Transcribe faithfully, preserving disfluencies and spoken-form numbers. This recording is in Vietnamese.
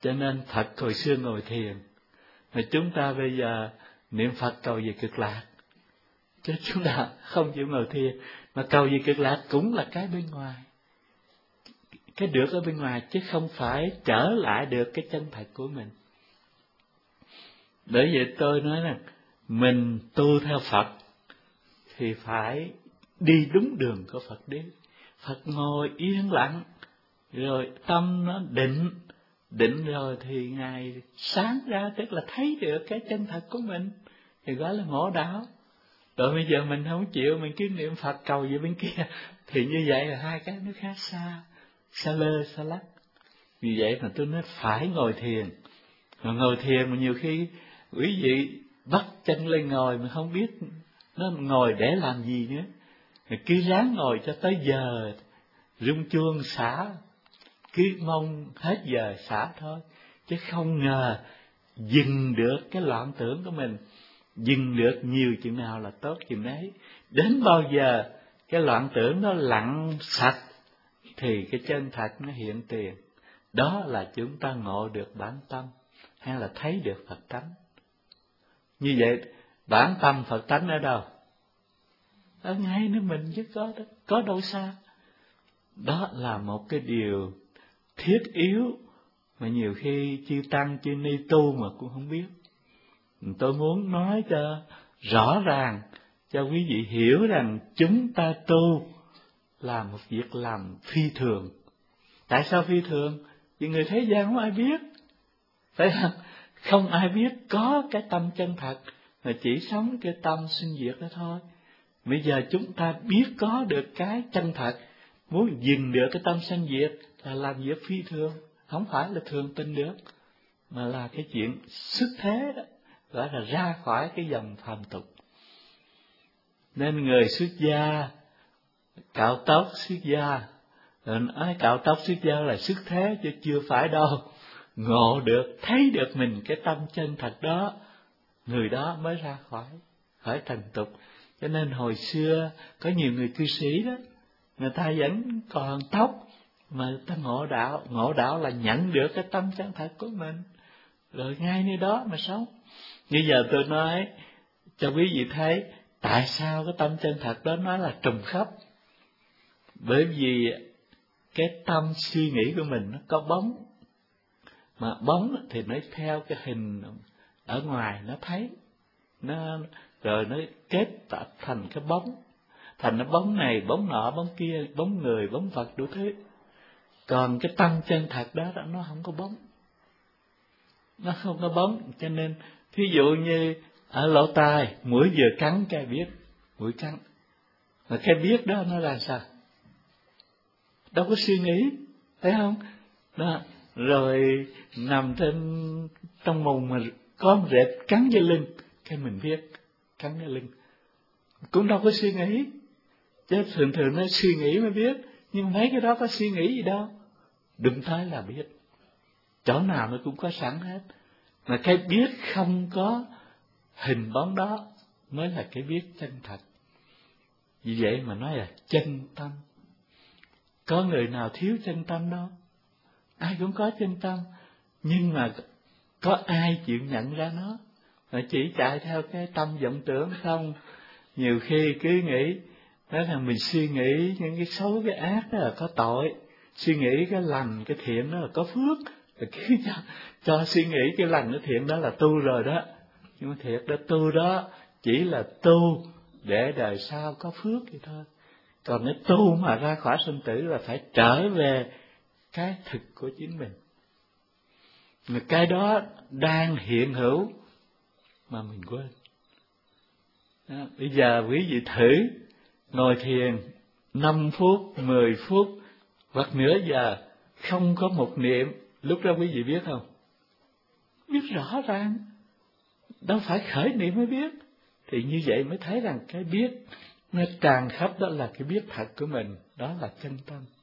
Cho nên Phật hồi xưa ngồi thiền, mà chúng ta bây giờ niệm Phật cầu về cực lạc, chứ chúng ta không chịu ngồi thiền. Mà cầu về cực lạc cũng là cái bên ngoài, cái được ở bên ngoài, chứ không phải trở lại được cái chân thật của mình. Bởi vậy tôi nói là mình tu theo Phật thì phải đi đúng đường của Phật đi. Phật ngồi yên lặng, rồi tâm nó định, định rồi thì Ngài sáng ra, tức là thấy được cái chân thật của mình, thì gọi là ngộ đạo. Rồi bây giờ mình không chịu, mình cứ niệm Phật cầu về bên kia, thì như vậy là hai cái nó khác xa, xa lơ xa lắc. Vì vậy mà tôi nói phải ngồi thiền. Mà ngồi thiền mà nhiều khi quý vị bắt chân lên ngồi mà không biết nó ngồi để làm gì nữa, cứ ráng ngồi cho tới giờ rung chuông xả, cứ mong hết giờ xả thôi, chứ không ngờ dừng được cái loạn tưởng của mình. Dừng được nhiều chừng nào là tốt chừng ấy. Đến bao giờ cái loạn tưởng nó lặng sạch thì cái chân thật nó hiện tiền. Đó là chúng ta ngộ được bản tâm, hay là thấy được Phật tánh. Như vậy bản tâm Phật tánh ở đâu? Ở ngay nơi mình chứ có đó, có đâu xa. Đó là một cái điều thiết yếu mà nhiều khi chư tăng chư ni tu mà cũng không biết. Tôi muốn nói cho rõ ràng, cho quý vị hiểu rằng chúng ta tu là một việc làm phi thường. Tại sao phi thường? Vì người thế gian không ai biết, phải không? Không ai biết có cái tâm chân thật, mà chỉ sống cái tâm sinh diệt đó thôi. Bây giờ chúng ta biết có được cái chân thật, muốn dừng được cái tâm sanh diệt là làm việc phi thường, không phải là thường tình được, mà là cái chuyện xuất thế đó, gọi là ra khỏi cái dòng phàm tục. Nên người xuất gia, cạo tóc xuất gia, rồi nói cạo tóc xuất gia là xuất thế, chứ chưa phải đâu. Ngộ được, thấy được mình cái tâm chân thật đó, người đó mới ra khỏi khỏi thành tục. Cho nên hồi xưa có nhiều người cư sĩ đó, người ta vẫn còn tóc mà người ta ngộ đạo. Ngộ đạo là nhận được cái tâm chân thật của mình, rồi ngay nơi đó mà sống. Như giờ tôi nói cho quý vị thấy tại sao cái tâm chân thật đó nói là trùng khắp. Bởi vì cái tâm suy nghĩ của mình nó có bóng, mà bóng thì nó theo cái hình ở ngoài nó thấy, nó rồi nó kết tập thành cái bóng, thành nó bóng này, bóng nọ, bóng kia, bóng người, bóng Phật đủ thứ. Còn cái tâm chân thật đó nó không có bóng, nó không có bóng. Cho nên ví dụ như ở lỗ tai, mũi vừa cắn cái biết, mũi cắn, mà cái biết đó nó là sao? Đâu có suy nghĩ, thấy không? Đó. Rồi nằm trên trong mùng mà có một rệp cắn cái lưng, cái mình biết cắn cái lưng, cũng đâu có suy nghĩ. Chứ thường thường nó suy nghĩ mới biết, nhưng mấy cái đó có suy nghĩ gì đâu, đụng tới là biết, chỗ nào nó cũng có sẵn hết. Mà cái biết không có hình bóng đó mới là cái biết chân thật. Vì vậy mà nói là chân tâm. Có người nào thiếu chân tâm đâu, ai cũng có chân tâm, nhưng mà có ai chịu nhận ra nó, mà chỉ chạy theo cái tâm vọng tưởng không. Nhiều khi cứ nghĩ đó là mình suy nghĩ những cái xấu cái ác đó là có tội, suy nghĩ cái lành cái thiện đó là có phước, rồi cứ cho, cho suy nghĩ cái lành cái thiện đó là tu rồi đó. Nhưng mà thiệt đó, tu đó chỉ là tu để đời sau có phước vậy thôi. Còn cái tu mà ra khỏi sinh tử là phải trở về cái thực của chính mình. Mà cái đó đang hiện hữu mà mình quên. Đó, bây giờ quý vị thử ngồi thiền năm phút, mười phút hoặc nửa giờ không có một niệm, lúc đó quý vị biết không? Biết rõ ràng, đâu phải khởi niệm mới biết. Thì như vậy mới thấy rằng cái biết nó tràn khắp, đó là cái biết thật của mình, đó là chân tâm.